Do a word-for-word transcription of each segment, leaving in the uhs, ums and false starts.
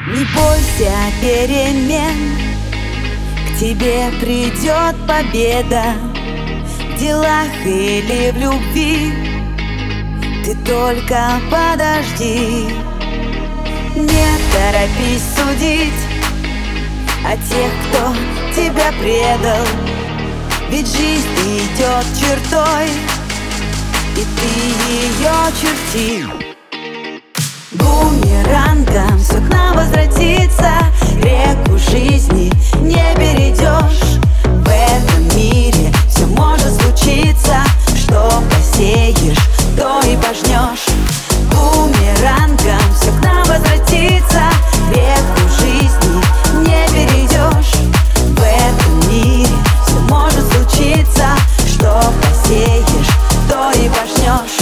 Не бойся перемен, к тебе придет победа. В делах или в любви ты только подожди. Не торопись судить о тех, кто тебя предал, ведь жизнь идет чертой, и ты ее черти. Бумерангом все к нам возвратится, реку жизни не перейдешь. В этом мире все может случиться, что посеешь, то и пожнешь. Бумерангом все к нам возвратится, реку жизни не перейдешь. В этом мире все может случиться, что посеешь, то и пожнешь.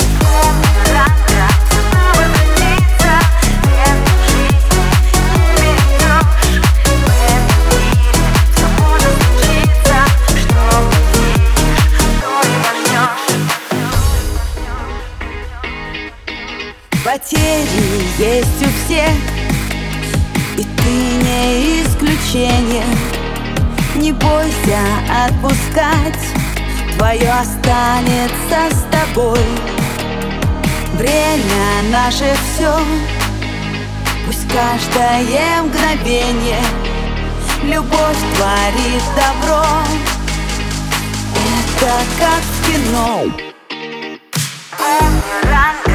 Потери есть у всех, и ты не исключение. Не бойся отпускать, твое останется с тобой. Время наше все, пусть каждое мгновение любовь творит добро. Это как в кино.